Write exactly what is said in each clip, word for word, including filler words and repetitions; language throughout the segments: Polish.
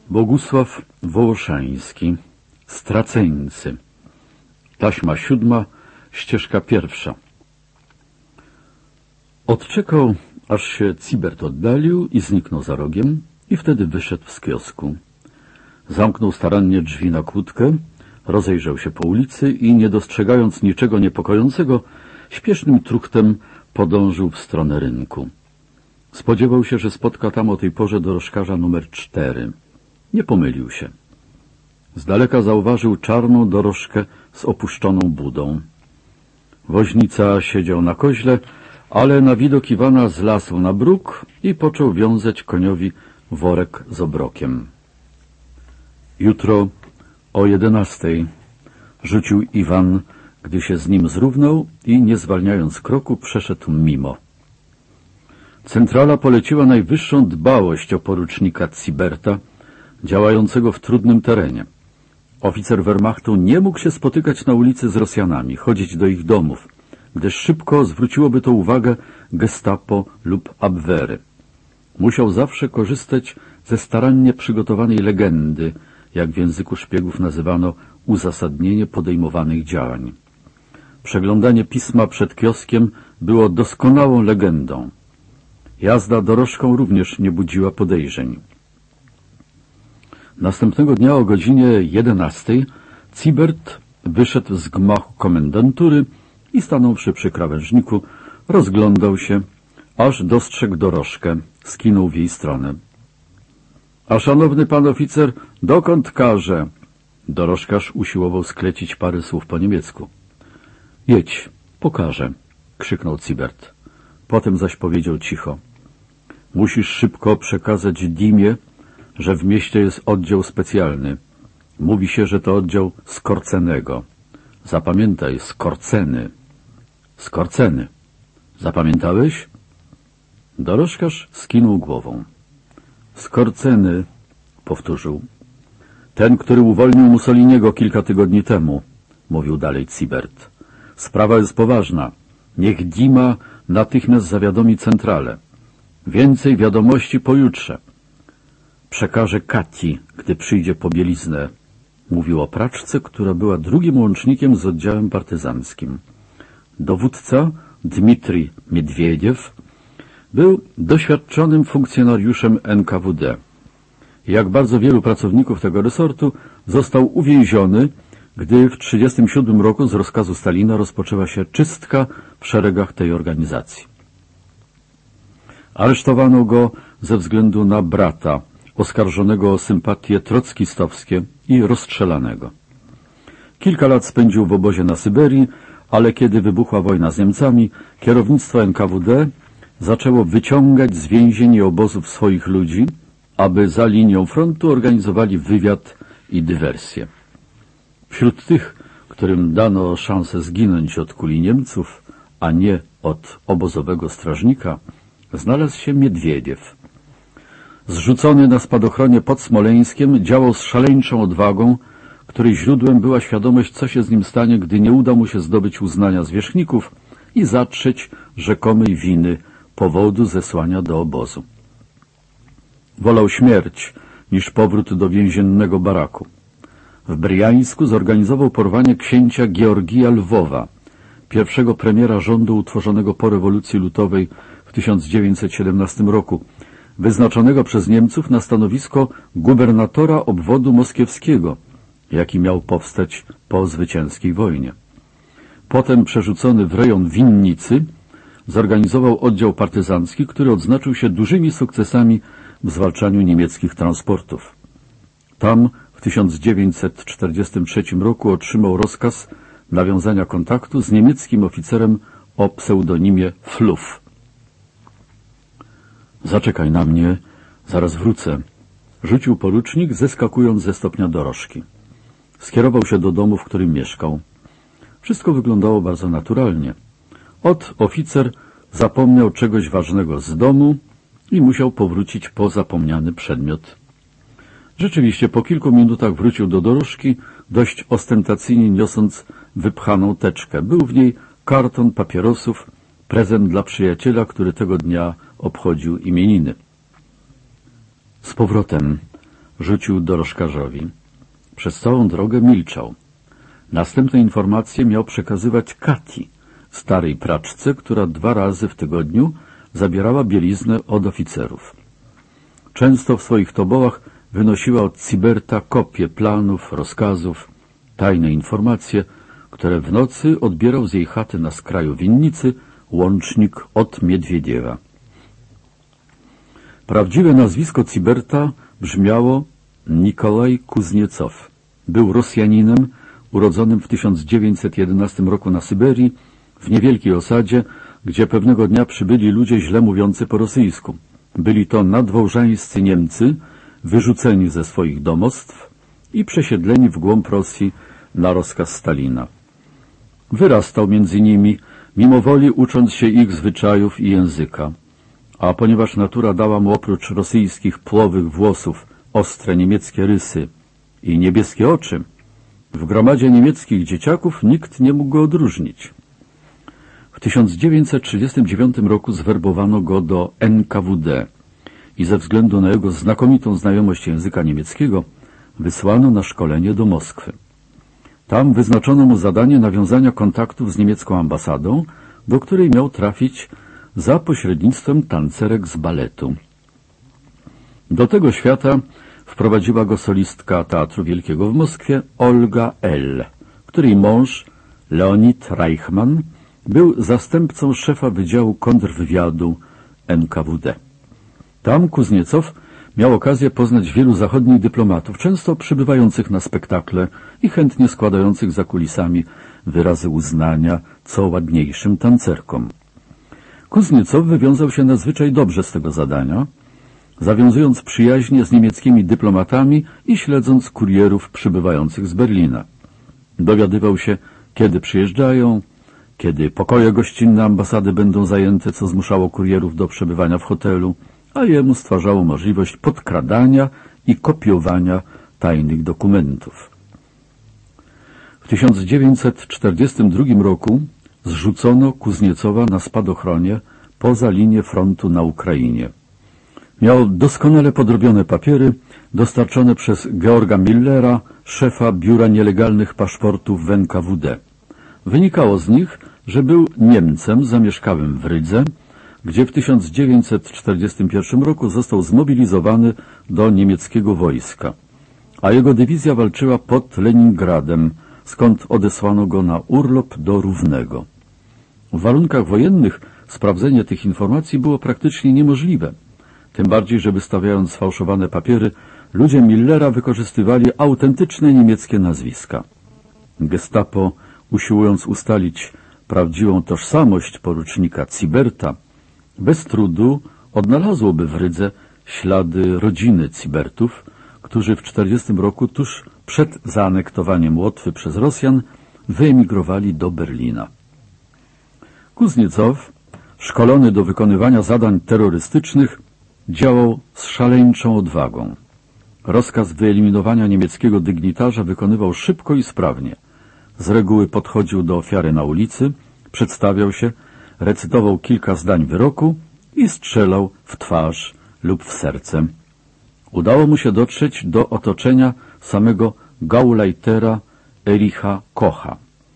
Bogusław Wołoszański. Straceńcy. Taśma siódma, ścieżka pierwsza. Odczekał, aż się Cibert oddalił i zniknął za rogiem, i wtedy wyszedł z kiosku. Zamknął starannie drzwi na kłódkę, rozejrzał się po ulicy i, nie dostrzegając niczego niepokojącego, śpiesznym truchtem podążył w stronę rynku. Spodziewał się, że spotka tam o tej porze dorożkarza numer cztery. Nie pomylił się. Z daleka zauważył czarną dorożkę z opuszczoną budą. Woźnica siedział na koźle, ale na widok Iwana zlasł na bruk i począł wiązać koniowi worek z obrokiem. Jutro o jedenastej, rzucił Iwan, gdy się z nim zrównał i, nie zwalniając kroku, przeszedł mimo. Centrala poleciła najwyższą dbałość o porucznika Ciberta, działającego w trudnym terenie. Oficer Wehrmachtu nie mógł się spotykać na ulicy z Rosjanami, chodzić do ich domów, gdyż szybko zwróciłoby to uwagę gestapo lub Abwehry. Musiał zawsze korzystać ze starannie przygotowanej legendy, jak w języku szpiegów nazywano uzasadnienie podejmowanych działań. Przeglądanie pisma przed kioskiem było doskonałą legendą. Jazda dorożką również nie budziła podejrzeń. Następnego dnia o godzinie jedenastej Cibert wyszedł z gmachu komendantury i, stanąwszy przy krawężniku, rozglądał się, aż dostrzegł dorożkę, skinął w jej stronę. — A szanowny pan oficer, dokąd każe? Dorożkarz usiłował sklecić parę słów po niemiecku. — Jedź, pokażę — krzyknął Cibert. Potem zaś powiedział cicho. — Musisz szybko przekazać Dimie, że w mieście jest oddział specjalny. Mówi się, że to oddział Skorcenego. Zapamiętaj, Skorceny. Skorceny. Zapamiętałeś? Dorożkarz skinął głową. Skorceny, powtórzył. Ten, który uwolnił Mussoliniego kilka tygodni temu, mówił dalej Cibert. Sprawa jest poważna. Niech Dima natychmiast zawiadomi centralę. Więcej wiadomości pojutrze. Przekaże Kati, gdy przyjdzie po bieliznę, mówił o praczce, która była drugim łącznikiem z oddziałem partyzanckim. Dowódca, Dmitrij Miedwiediew, był doświadczonym funkcjonariuszem N K W D. Jak bardzo wielu pracowników tego resortu, został uwięziony, gdy w tysiąc dziewięćset trzydziestym siódmym roku z rozkazu Stalina rozpoczęła się czystka w szeregach tej organizacji. Aresztowano go ze względu na brata, oskarżonego o sympatie trockistowskie i rozstrzelanego. Kilka lat spędził w obozie na Syberii, ale kiedy wybuchła wojna z Niemcami, kierownictwo N K W D zaczęło wyciągać z więzień i obozów swoich ludzi, aby za linią frontu organizowali wywiad i dywersję. Wśród tych, którym dano szansę zginąć od kuli Niemców, a nie od obozowego strażnika, znalazł się Miedwiediew. Zrzucony na spadochronie pod Smoleńskiem, działał z szaleńczą odwagą, której źródłem była świadomość, co się z nim stanie, gdy nie uda mu się zdobyć uznania zwierzchników i zatrzeć rzekomej winy powodu zesłania do obozu. Wolał śmierć niż powrót do więziennego baraku. W Bryjańsku zorganizował porwanie księcia Georgija Lwowa, pierwszego premiera rządu utworzonego po rewolucji lutowej w tysiąc dziewięćset siedemnastym roku, wyznaczonego przez Niemców na stanowisko gubernatora obwodu moskiewskiego, jaki miał powstać po zwycięskiej wojnie. Potem, przerzucony w rejon Winnicy, zorganizował oddział partyzancki, który odznaczył się dużymi sukcesami w zwalczaniu niemieckich transportów. Tam w tysiąc dziewięćset czterdziestym trzecim roku otrzymał rozkaz nawiązania kontaktu z niemieckim oficerem o pseudonimie Fluff. Zaczekaj na mnie, zaraz wrócę, rzucił porucznik, zeskakując ze stopnia dorożki. Skierował się do domu, w którym mieszkał. Wszystko wyglądało bardzo naturalnie. Ot, oficer zapomniał czegoś ważnego z domu i musiał powrócić po zapomniany przedmiot. Rzeczywiście, po kilku minutach wrócił do dorożki, dość ostentacyjnie niosąc wypchaną teczkę. Był w niej karton papierosów, prezent dla przyjaciela, który tego dnia obchodził imieniny. Z powrotem, rzucił dorożkarzowi. Przez całą drogę milczał. Następne informacje miał przekazywać Kati, starej praczce, która dwa razy w tygodniu zabierała bieliznę od oficerów. Często w swoich tobołach wynosiła od Cyberta kopie planów, rozkazów, tajne informacje, które w nocy odbierał z jej chaty na skraju winnicy łącznik od Miedwiediewa. Prawdziwe nazwisko Cyberta brzmiało Nikolaj Kuzniecow. Był Rosjaninem urodzonym w tysiąc dziewięćset jedenastym roku na Syberii, w niewielkiej osadzie, gdzie pewnego dnia przybyli ludzie źle mówiący po rosyjsku. Byli to nadwołżańscy Niemcy, wyrzuceni ze swoich domostw i przesiedleni w głąb Rosji na rozkaz Stalina. Wyrastał między nimi, mimo woli ucząc się ich zwyczajów i języka. A ponieważ natura dała mu oprócz rosyjskich płowych włosów ostre niemieckie rysy i niebieskie oczy, w gromadzie niemieckich dzieciaków nikt nie mógł go odróżnić. W tysiąc dziewięćset trzydziestym dziewiątym roku zwerbowano go do N K W D i ze względu na jego znakomitą znajomość języka niemieckiego wysłano na szkolenie do Moskwy. Tam wyznaczono mu zadanie nawiązania kontaktów z niemiecką ambasadą, do której miał trafić za pośrednictwem tancerek z baletu. Do tego świata wprowadziła go solistka Teatru Wielkiego w Moskwie Olga L., której mąż Leonid Reichman był zastępcą szefa Wydziału Kontrwywiadu N K W D. Tam Kuzniecow miał okazję poznać wielu zachodnich dyplomatów, często przybywających na spektakle i chętnie składających za kulisami wyrazy uznania co ładniejszym tancerkom. Kuzniecow wywiązał się nadzwyczaj dobrze z tego zadania, zawiązując przyjaźnie z niemieckimi dyplomatami i śledząc kurierów przybywających z Berlina. Dowiadywał się, kiedy przyjeżdżają, kiedy pokoje gościnne ambasady będą zajęte, co zmuszało kurierów do przebywania w hotelu, a jemu stwarzało możliwość podkradania i kopiowania tajnych dokumentów. W tysiąc dziewięćset czterdziestym drugim roku zrzucono Kuzniecowa na spadochronie poza linię frontu na Ukrainie. Miał doskonale podrobione papiery dostarczone przez Georga Millera, szefa Biura Nielegalnych Paszportów w N K W D. Wynikało z nich, że był Niemcem zamieszkałym w Rydze, gdzie w tysiąc dziewięćset czterdziestym pierwszym roku został zmobilizowany do niemieckiego wojska, a jego dywizja walczyła pod Leningradem, skąd odesłano go na urlop do Równego. W warunkach wojennych sprawdzenie tych informacji było praktycznie niemożliwe, tym bardziej, że wystawiając sfałszowane papiery, ludzie Millera wykorzystywali autentyczne niemieckie nazwiska. Gestapo, usiłując ustalić prawdziwą tożsamość porucznika Cyberta, bez trudu odnalazłoby w Rydze ślady rodziny Cybertów, którzy w czterdziestym roku, tuż przed zaanektowaniem Łotwy przez Rosjan, wyemigrowali do Berlina. Kuzniecow, szkolony do wykonywania zadań terrorystycznych, działał z szaleńczą odwagą. Rozkaz wyeliminowania niemieckiego dygnitarza wykonywał szybko i sprawnie. Z reguły podchodził do ofiary na ulicy, przedstawiał się, recytował kilka zdań wyroku i strzelał w twarz lub w serce. Udało mu się dotrzeć do otoczenia samego Gauleitera Ericha Kocha.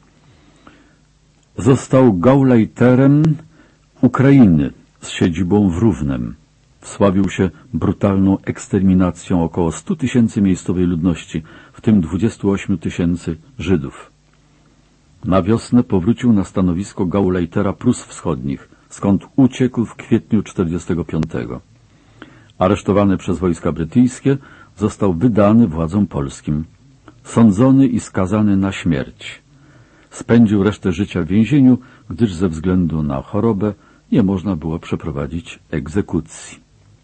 Został Gauleiterem Ukrainy z siedzibą w Równem. Wsławił się brutalną eksterminacją około stu tysięcy miejscowej ludności, w tym dwudziestu ośmiu tysięcy Żydów. Na wiosnę powrócił na stanowisko Gauleitera Prus Wschodnich, skąd uciekł w kwietniu czterdziestego piątego. Aresztowany przez wojska brytyjskie, został wydany władzom polskim. Sądzony i skazany na śmierć. Spędził resztę życia w więzieniu, gdyż ze względu na chorobę nie można było przeprowadzić egzekucji.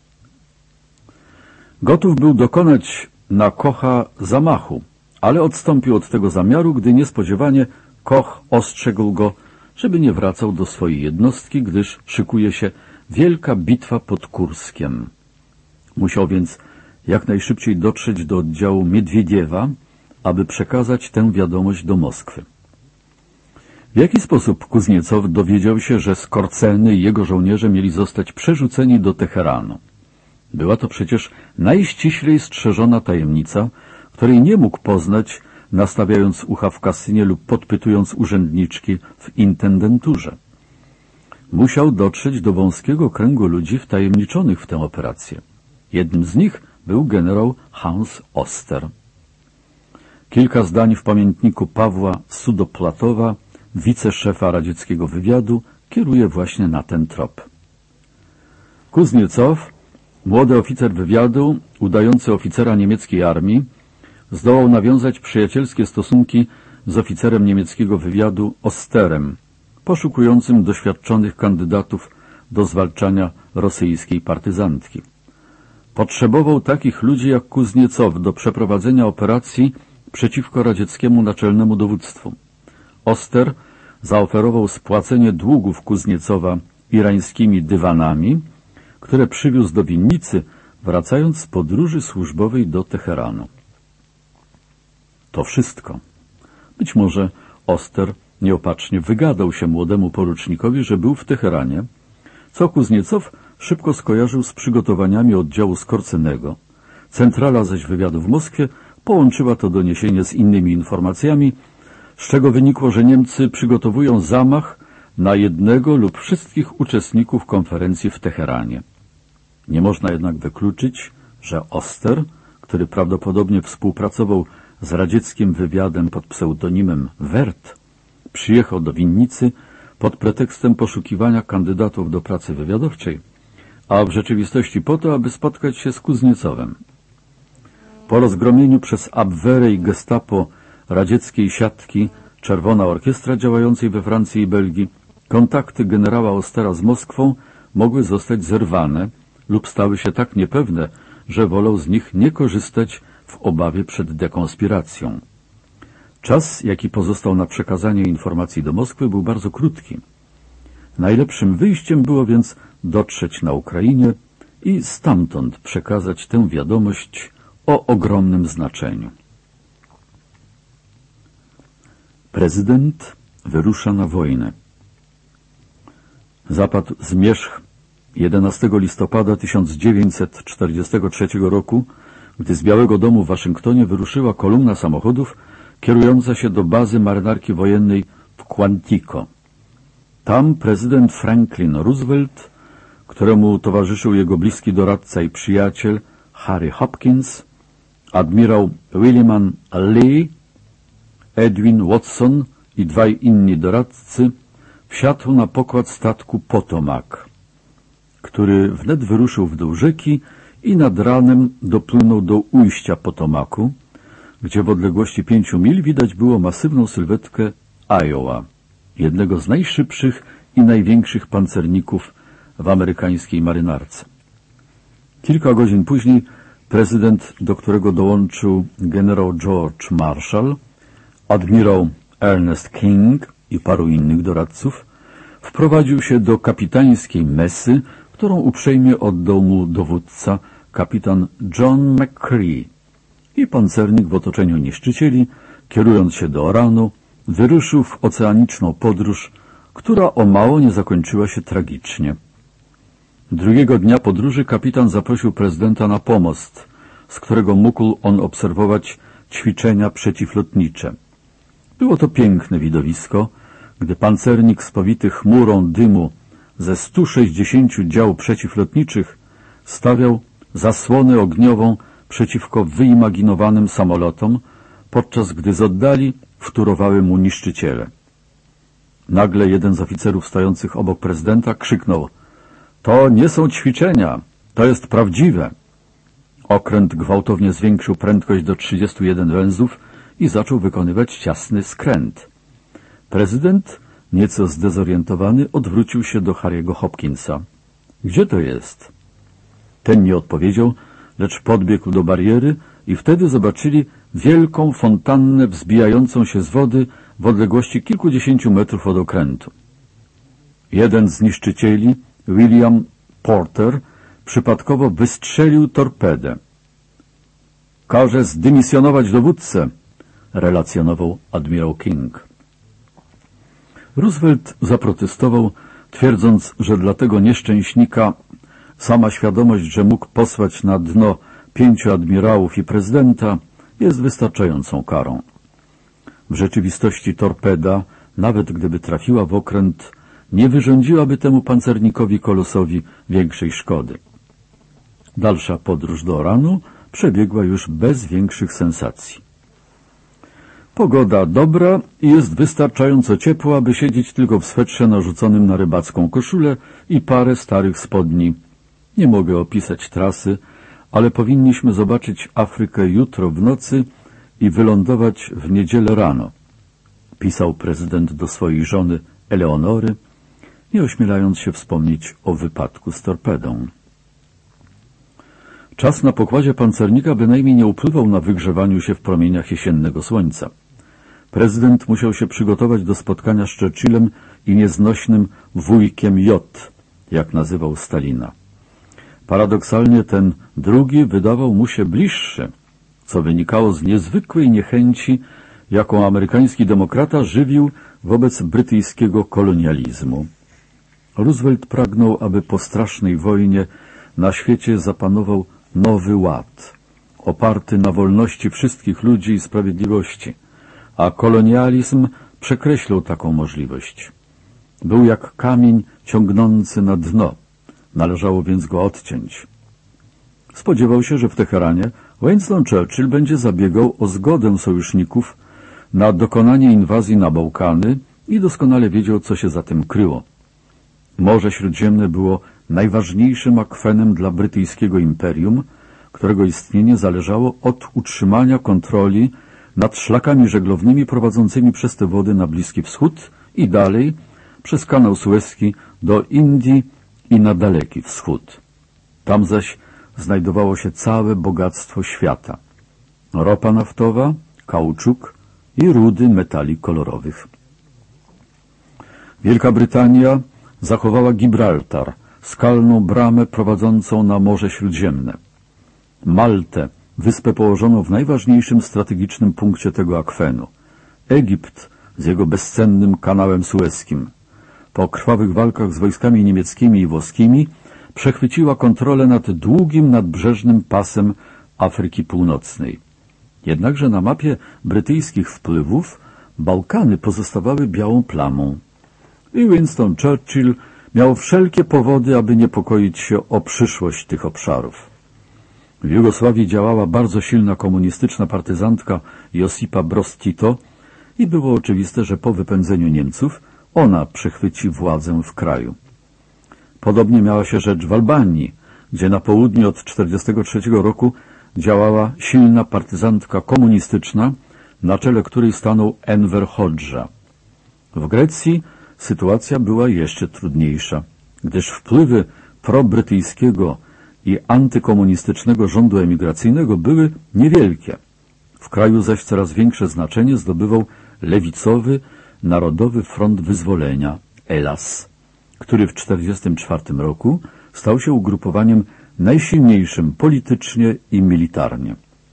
Gotów był dokonać na Kocha zamachu, ale odstąpił od tego zamiaru, gdy niespodziewanie Koch ostrzegł go, żeby nie wracał do swojej jednostki, gdyż szykuje się wielka bitwa pod Kurskiem. Musiał więc jak najszybciej dotrzeć do oddziału Miedwiediewa, aby przekazać tę wiadomość do Moskwy. W jaki sposób Kuzniecow dowiedział się, że Skorceny i jego żołnierze mieli zostać przerzuceni do Teheranu? Była to przecież najściślej strzeżona tajemnica, której nie mógł poznać, nastawiając ucha w kasynie lub podpytując urzędniczki w intendenturze. Musiał dotrzeć do wąskiego kręgu ludzi wtajemniczonych w tę operację. Jednym z nich był generał Hans Oster. Kilka zdań w pamiętniku Pawła Sudoplatowa, wiceszefa radzieckiego wywiadu, kieruje właśnie na ten trop. Kuzniecow, młody oficer wywiadu, udający oficera niemieckiej armii, zdołał nawiązać przyjacielskie stosunki z oficerem niemieckiego wywiadu Osterem, poszukującym doświadczonych kandydatów do zwalczania rosyjskiej partyzantki. Potrzebował takich ludzi jak Kuzniecow do przeprowadzenia operacji przeciwko radzieckiemu naczelnemu dowództwu. Oster zaoferował spłacenie długów Kuzniecowa irańskimi dywanami, które przywiózł do winnicy, wracając z podróży służbowej do Teheranu. To wszystko. Być może Oster nieopatrznie wygadał się młodemu porucznikowi, że był w Teheranie, co Kuzniecow szybko skojarzył z przygotowaniami oddziału Skorcenego. Centrala zaś wywiadu w Moskwie połączyła to doniesienie z innymi informacjami, z czego wynikło, że Niemcy przygotowują zamach na jednego lub wszystkich uczestników konferencji w Teheranie. Nie można jednak wykluczyć, że Oster, który prawdopodobnie współpracował z radzieckim wywiadem pod pseudonimem Wert, przyjechał do winnicy pod pretekstem poszukiwania kandydatów do pracy wywiadowczej, a w rzeczywistości po to, aby spotkać się z Kuzniecowem. Po rozgromieniu przez Abwehrę i Gestapo radzieckiej siatki Czerwona Orkiestra działającej we Francji i Belgii, kontakty generała Ostera z Moskwą mogły zostać zerwane lub stały się tak niepewne, że wolał z nich nie korzystać w obawie przed dekonspiracją. Czas, jaki pozostał na przekazanie informacji do Moskwy, był bardzo krótki. Najlepszym wyjściem było więc dotrzeć na Ukrainie i stamtąd przekazać tę wiadomość o ogromnym znaczeniu. Prezydent wyrusza na wojnę. Zapadł zmierzch jedenastego listopada tysiąc dziewięćset czterdziestego trzeciego roku, gdy z Białego Domu w Waszyngtonie wyruszyła kolumna samochodów kierująca się do bazy marynarki wojennej w Quantico. Tam prezydent Franklin Roosevelt, któremu towarzyszył jego bliski doradca i przyjaciel Harry Hopkins, admirał William Lee, Edwin Watson i dwaj inni doradcy, wsiadł na pokład statku Potomac, który wnet wyruszył w dół rzeki i nad ranem dopłynął do ujścia Potomacu, gdzie w odległości pięciu mil widać było masywną sylwetkę Iowa, jednego z najszybszych i największych pancerników w amerykańskiej marynarce. Kilka godzin później prezydent, do którego dołączył generał George Marshall, admirał Ernest King i paru innych doradców, wprowadził się do kapitańskiej messy, którą uprzejmie oddał mu dowódca, kapitan John McCree, i pancernik w otoczeniu niszczycieli, kierując się do Oranu, wyruszył w oceaniczną podróż, która o mało nie zakończyła się tragicznie. Drugiego dnia podróży kapitan zaprosił prezydenta na pomost, z którego mógł on obserwować ćwiczenia przeciwlotnicze. Było to piękne widowisko, gdy pancernik spowity chmurą dymu ze stu sześćdziesięciu dział przeciwlotniczych stawiał zasłonę ogniową przeciwko wyimaginowanym samolotom, podczas gdy z oddali wtórowały mu niszczyciele. Nagle jeden z oficerów stojących obok prezydenta krzyknął: „To nie są ćwiczenia, to jest prawdziwe”. Okręt gwałtownie zwiększył prędkość do trzydziestu jeden węzłów i zaczął wykonywać ciasny skręt. Prezydent, nieco zdezorientowany, odwrócił się do Harry'ego Hopkinsa. „Gdzie to jest?” Ten nie odpowiedział, lecz podbiegł do bariery i wtedy zobaczyli wielką fontannę wzbijającą się z wody w odległości kilkudziesięciu metrów od okrętu. Jeden z niszczycieli, William Porter, przypadkowo wystrzelił torpedę. „Każe zdymisjonować dowódcę”, relacjonował admirał King. Roosevelt zaprotestował, twierdząc, że dla tego nieszczęśnika Sama świadomość, że mógł posłać na dno pięciu admirałów i prezydenta, jest wystarczającą karą. W rzeczywistości torpeda, nawet gdyby trafiła w okręt, nie wyrządziłaby temu pancernikowi Kolosowi większej szkody. Dalsza podróż do Oranu przebiegła już bez większych sensacji. Pogoda dobra i jest wystarczająco ciepła, aby siedzieć tylko w swetrze narzuconym na rybacką koszulę i parę starych spodni. Nie mogę opisać trasy, ale powinniśmy zobaczyć Afrykę jutro w nocy i wylądować w niedzielę rano, pisał prezydent do swojej żony Eleonory, nie ośmielając się wspomnieć o wypadku z torpedą. Czas na pokładzie pancernika bynajmniej nie upływał na wygrzewaniu się w promieniach jesiennego słońca. Prezydent musiał się przygotować do spotkania z Churchillem i nieznośnym wujkiem J, jak nazywał Stalina. Paradoksalnie ten drugi wydawał mu się bliższy, co wynikało z niezwykłej niechęci, jaką amerykański demokrata żywił wobec brytyjskiego kolonializmu. Roosevelt pragnął, aby po strasznej wojnie na świecie zapanował nowy ład, oparty na wolności wszystkich ludzi i sprawiedliwości, a kolonializm przekreślał taką możliwość. Był jak kamień ciągnący na dno, należało więc go odciąć. Spodziewał się, że w Teheranie Winston Churchill będzie zabiegał o zgodę sojuszników na dokonanie inwazji na Bałkany i doskonale wiedział, co się za tym kryło. Morze Śródziemne było najważniejszym akwenem dla brytyjskiego imperium, którego istnienie zależało od utrzymania kontroli nad szlakami żeglownymi prowadzącymi przez te wody na Bliski Wschód i dalej przez kanał Sueski do Indii i na Daleki Wschód. Tam zaś znajdowało się całe bogactwo świata. Ropa naftowa, kauczuk i rudy metali kolorowych. Wielka Brytania zachowała Gibraltar, skalną bramę prowadzącą na Morze Śródziemne. Maltę, wyspę położoną w najważniejszym strategicznym punkcie tego akwenu. Egipt z jego bezcennym kanałem sueskim. Po krwawych walkach z wojskami niemieckimi i włoskimi przechwyciła kontrolę nad długim nadbrzeżnym pasem Afryki Północnej. Jednakże na mapie brytyjskich wpływów Bałkany pozostawały białą plamą. I Winston Churchill miał wszelkie powody, aby niepokoić się o przyszłość tych obszarów. W Jugosławii działała bardzo silna komunistyczna partyzantka Josipa Broz Tito i było oczywiste, że po wypędzeniu Niemców ona przechwyci władzę w kraju. Podobnie miała się rzecz w Albanii, gdzie na południu od tysiąc dziewięćset czterdziestego trzeciego roku działała silna partyzantka komunistyczna, na czele której stanął Enver Hodża. W Grecji sytuacja była jeszcze trudniejsza, gdyż wpływy probrytyjskiego i antykomunistycznego rządu emigracyjnego były niewielkie. W kraju zaś coraz większe znaczenie zdobywał lewicowy Narodowy Front Wyzwolenia, ELAS, który w tysiąc dziewięćset czterdziestym czwartym roku stał się ugrupowaniem najsilniejszym politycznie i militarnie.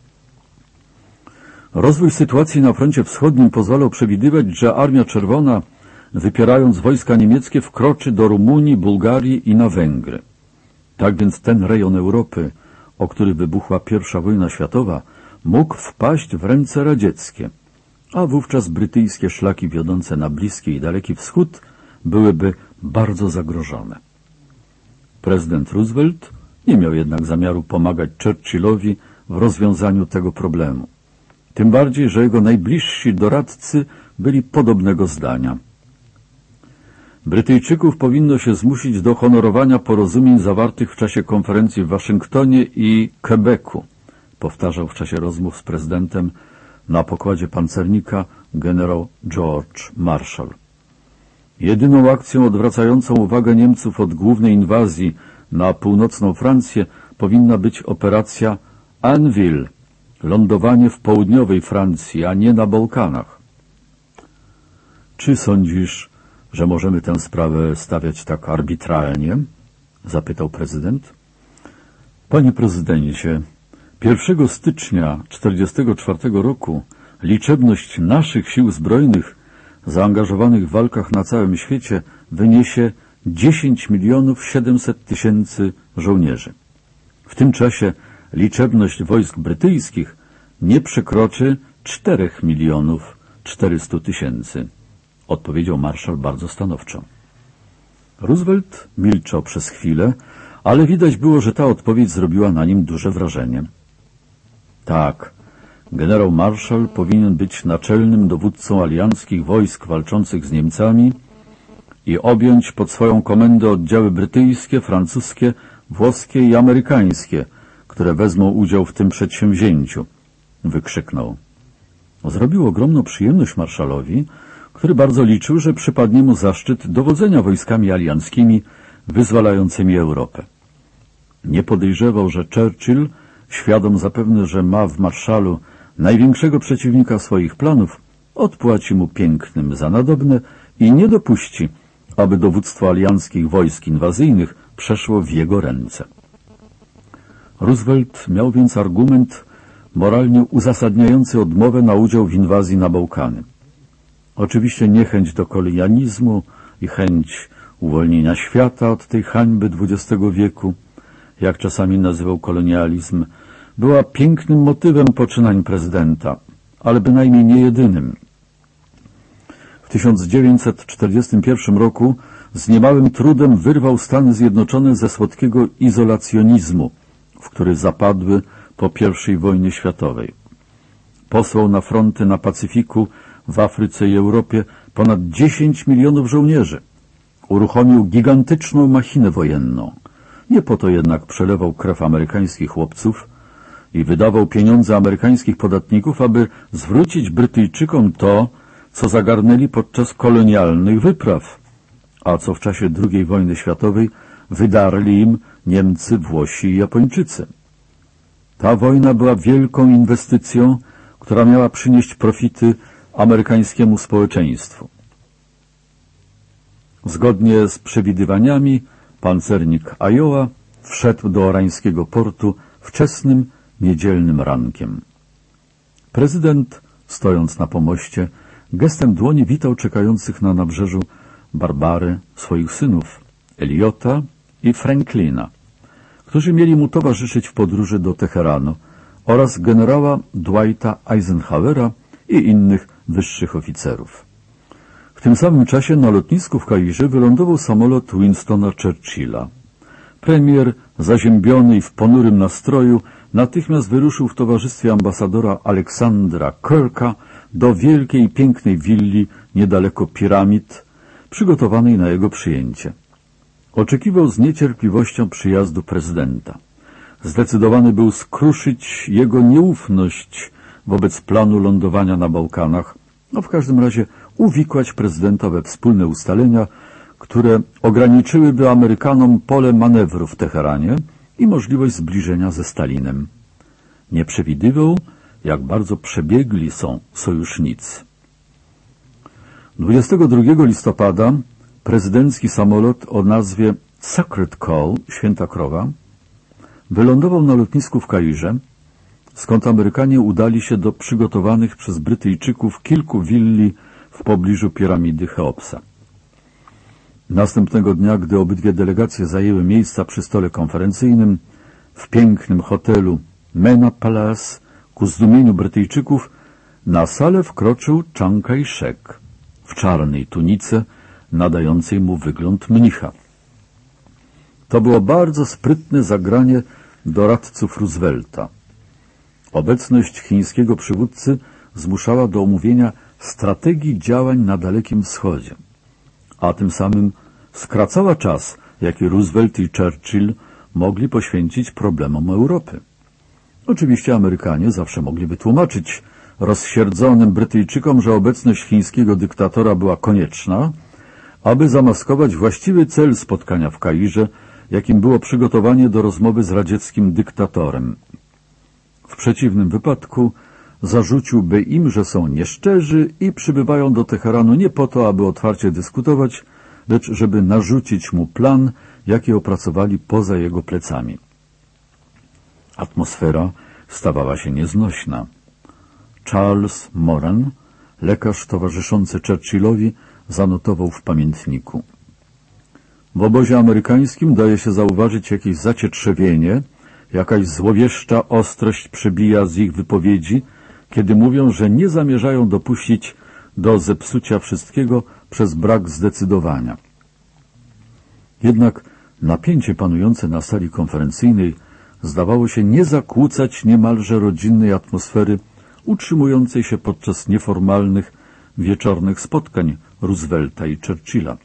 Rozwój sytuacji na froncie wschodnim pozwalał przewidywać, że Armia Czerwona, wypierając wojska niemieckie, wkroczy do Rumunii, Bułgarii i na Węgry. Tak więc ten rejon Europy, o który wybuchła pierwsza wojna światowa, mógł wpaść w ręce radzieckie, a wówczas brytyjskie szlaki wiodące na Bliski i Daleki Wschód byłyby bardzo zagrożone. Prezydent Roosevelt nie miał jednak zamiaru pomagać Churchillowi w rozwiązaniu tego problemu. Tym bardziej, że jego najbliżsi doradcy byli podobnego zdania. Brytyjczyków powinno się zmusić do honorowania porozumień zawartych w czasie konferencji w Waszyngtonie i Quebecu, powtarzał w czasie rozmów z prezydentem na pokładzie pancernika generał George Marshall. Jedyną akcją odwracającą uwagę Niemców od głównej inwazji na północną Francję powinna być operacja Anvil, lądowanie w południowej Francji, a nie na Bałkanach. Czy sądzisz, że możemy tę sprawę stawiać tak arbitralnie? Zapytał prezydent. Panie prezydencie, pierwszego stycznia tysiąc dziewięćset czterdziestego czwartego roku liczebność naszych sił zbrojnych zaangażowanych w walkach na całym świecie wyniesie dziesięć milionów siedemset tysięcy żołnierzy. W tym czasie liczebność wojsk brytyjskich nie przekroczy czterech milionów czterystu tysięcy, odpowiedział marszał bardzo stanowczo. Roosevelt milczał przez chwilę, ale widać było, że ta odpowiedź zrobiła na nim duże wrażenie. Tak, generał Marshall powinien być naczelnym dowódcą alianckich wojsk walczących z Niemcami i objąć pod swoją komendę oddziały brytyjskie, francuskie, włoskie i amerykańskie, które wezmą udział w tym przedsięwzięciu, wykrzyknął. Zrobił ogromną przyjemność marszalowi, który bardzo liczył, że przypadnie mu zaszczyt dowodzenia wojskami alianckimi wyzwalającymi Europę. Nie podejrzewał, że Churchill, świadom zapewne, że ma w marszalu największego przeciwnika swoich planów, odpłaci mu pięknym za nadobne i nie dopuści, aby dowództwo alianckich wojsk inwazyjnych przeszło w jego ręce. Roosevelt miał więc argument moralnie uzasadniający odmowę na udział w inwazji na Bałkany. Oczywiście niechęć do kolonializmu i chęć uwolnienia świata od tej hańby dwudziestego wieku, jak czasami nazywał kolonializm, była pięknym motywem poczynań prezydenta, ale bynajmniej nie jedynym. W tysiąc dziewięćset czterdziestym pierwszym roku z niemałym trudem wyrwał Stany Zjednoczone ze słodkiego izolacjonizmu, w który zapadły po pierwszej wojnie światowej. Posłał na fronty na Pacyfiku, w Afryce i Europie ponad dziesięć milionów żołnierzy. Uruchomił gigantyczną machinę wojenną. Nie po to jednak przelewał krew amerykańskich chłopców i wydawał pieniądze amerykańskich podatników, aby zwrócić Brytyjczykom to, co zagarnęli podczas kolonialnych wypraw, a co w czasie drugiej wojny światowej wydarli im Niemcy, Włosi i Japończycy. Ta wojna była wielką inwestycją, która miała przynieść profity amerykańskiemu społeczeństwu. Zgodnie z przewidywaniami pancernik Iowa wszedł do orańskiego portu wczesnym, niedzielnym rankiem. Prezydent, stojąc na pomoście, gestem dłoni witał czekających na nabrzeżu Barbary swoich synów, Eliota i Franklina, którzy mieli mu towarzyszyć w podróży do Teheranu, oraz generała Dwighta Eisenhowera i innych wyższych oficerów. W tym samym czasie na lotnisku w Kairze wylądował samolot Winstona Churchilla. Premier, zaziębiony i w ponurym nastroju, natychmiast wyruszył w towarzystwie ambasadora Aleksandra Kirka do wielkiej, pięknej willi niedaleko piramid, przygotowanej na jego przyjęcie. Oczekiwał z niecierpliwością przyjazdu prezydenta. Zdecydowany był skruszyć jego nieufność wobec planu lądowania na Bałkanach, no w każdym razie uwikłać prezydenta we wspólne ustalenia, które ograniczyłyby Amerykanom pole manewru w Teheranie i możliwość zbliżenia ze Stalinem. Nie przewidywał, jak bardzo przebiegli są sojusznicy. dwudziestego drugiego listopada prezydencki samolot o nazwie Sacred Cow, Święta Krowa, wylądował na lotnisku w Kairze, skąd Amerykanie udali się do przygotowanych przez Brytyjczyków kilku willi w pobliżu piramidy Cheopsa. Następnego dnia, gdy obydwie delegacje zajęły miejsca przy stole konferencyjnym, w pięknym hotelu Mena Palace, ku zdumieniu Brytyjczyków, na salę wkroczył Chiang Kai-shek w czarnej tunice, nadającej mu wygląd mnicha. To było bardzo sprytne zagranie doradców Roosevelta. Obecność chińskiego przywódcy zmuszała do omówienia strategii działań na Dalekim Wschodzie, a tym samym skracała czas, jaki Roosevelt i Churchill mogli poświęcić problemom Europy. Oczywiście Amerykanie zawsze mogli wytłumaczyć rozsierdzonym Brytyjczykom, że obecność chińskiego dyktatora była konieczna, aby zamaskować właściwy cel spotkania w Kairze, jakim było przygotowanie do rozmowy z radzieckim dyktatorem. W przeciwnym wypadku zarzuciłby im, że są nieszczerzy i przybywają do Teheranu nie po to, aby otwarcie dyskutować, lecz żeby narzucić mu plan, jaki opracowali poza jego plecami. Atmosfera stawała się nieznośna. Charles Moran, lekarz towarzyszący Churchillowi, zanotował w pamiętniku: W obozie amerykańskim daje się zauważyć jakieś zacietrzewienie, jakaś złowieszcza ostrość przebija z ich wypowiedzi, kiedy mówią, że nie zamierzają dopuścić do zepsucia wszystkiego przez brak zdecydowania. Jednak napięcie panujące na sali konferencyjnej zdawało się nie zakłócać niemalże rodzinnej atmosfery utrzymującej się podczas nieformalnych, wieczornych spotkań Roosevelta i Churchilla.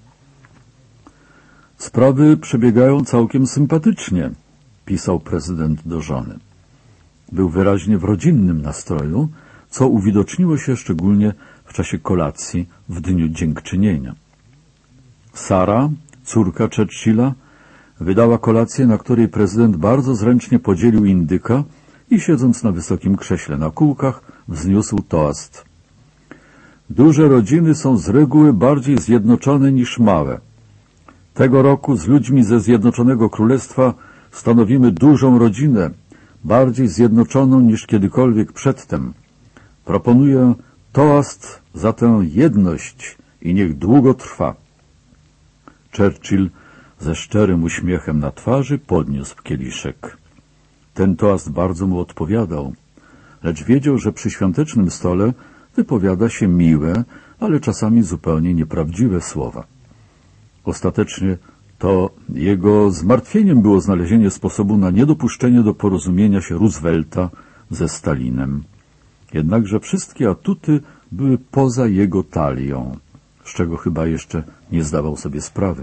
Sprawy przebiegają całkiem sympatycznie, pisał prezydent do żony. Był wyraźnie w rodzinnym nastroju, co uwidoczniło się szczególnie w czasie kolacji w dniu dziękczynienia. Sara, córka Churchilla, wydała kolację, na której prezydent bardzo zręcznie podzielił indyka i siedząc na wysokim krześle na kółkach wzniósł toast. Duże rodziny są z reguły bardziej zjednoczone niż małe. Tego roku z ludźmi ze Zjednoczonego Królestwa stanowimy dużą rodzinę, bardziej zjednoczoną niż kiedykolwiek przedtem. Proponuję toast za tę jedność i niech długo trwa. Churchill ze szczerym uśmiechem na twarzy podniósł kieliszek. Ten toast bardzo mu odpowiadał, lecz wiedział, że przy świątecznym stole wypowiada się miłe, ale czasami zupełnie nieprawdziwe słowa. Ostatecznie to jego zmartwieniem było znalezienie sposobu na niedopuszczenie do porozumienia się Roosevelta ze Stalinem. Jednakże wszystkie atuty były poza jego talią, z czego chyba jeszcze nie zdawał sobie sprawy.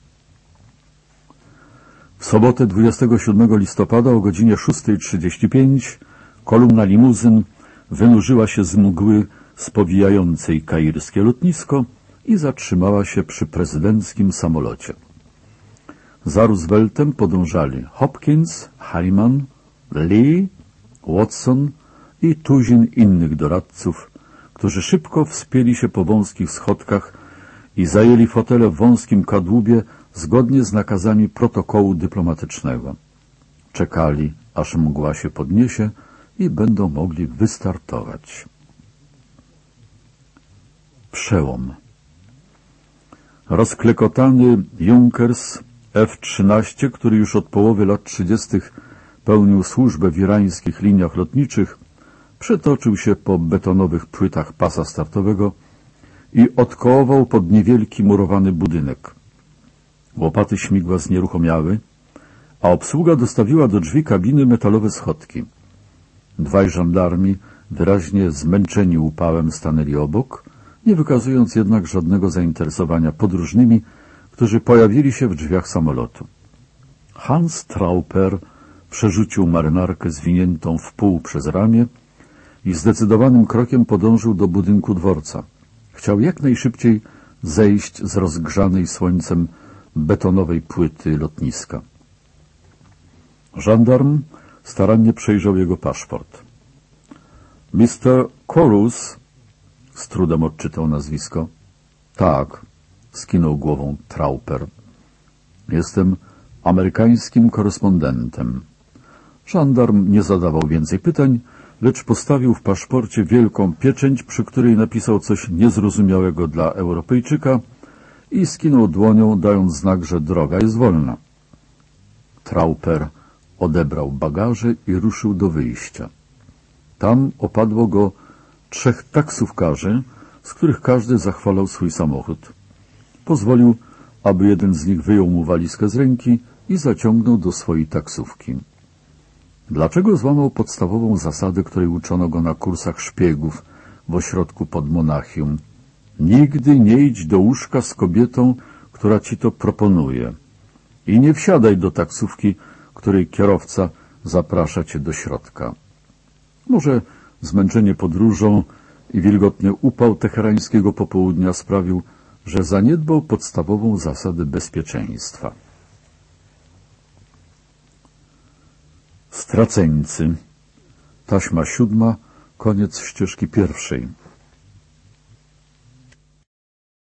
W sobotę dwudziestego siódmego listopada o godzinie szóstej trzydzieści pięć kolumna limuzyn wynurzyła się z mgły spowijającej kairskie lotnisko i zatrzymała się przy prezydenckim samolocie. Za Rooseveltem podążali Hopkins, Harriman, Lee, Watson i tuzin innych doradców, którzy szybko wspięli się po wąskich schodkach i zajęli fotele w wąskim kadłubie zgodnie z nakazami protokołu dyplomatycznego. Czekali, aż mgła się podniesie i będą mogli wystartować. Przełom. Rozklekotany Junkers F trzynaście, który już od połowy lat trzydziestych pełnił służbę w irańskich liniach lotniczych, przetoczył się po betonowych płytach pasa startowego i odkołował pod niewielki murowany budynek. Łopaty śmigła znieruchomiały, a obsługa dostawiła do drzwi kabiny metalowe schodki. Dwaj żandarmi, wyraźnie zmęczeni upałem, stanęli obok, nie wykazując jednak żadnego zainteresowania podróżnymi, którzy pojawili się w drzwiach samolotu. Hans Trauper przerzucił marynarkę zwiniętą w pół przez ramię i zdecydowanym krokiem podążył do budynku dworca. Chciał jak najszybciej zejść z rozgrzanej słońcem betonowej płyty lotniska. Żandarm starannie przejrzał jego paszport. mister Corus, z trudem odczytał nazwisko. Tak, skinął głową Trauper. Jestem amerykańskim korespondentem. Żandarm nie zadawał więcej pytań, lecz postawił w paszporcie wielką pieczęć, przy której napisał coś niezrozumiałego dla Europejczyka i skinął dłonią, dając znak, że droga jest wolna. Trauper odebrał bagaże i ruszył do wyjścia. Tam opadło go trzech taksówkarzy, z których każdy zachwalał swój samochód. Pozwolił, aby jeden z nich wyjął mu walizkę z ręki i zaciągnął do swojej taksówki. Dlaczego złamał podstawową zasadę, której uczono go na kursach szpiegów w ośrodku pod Monachium? Nigdy nie idź do łóżka z kobietą, która ci to proponuje. I nie wsiadaj do taksówki, której kierowca zaprasza cię do środka. Może zmęczenie podróżą i wilgotny upał teherańskiego popołudnia sprawił, że zaniedbał podstawową zasadę bezpieczeństwa. Straceńcy. Taśma siódma, koniec ścieżki pierwszej.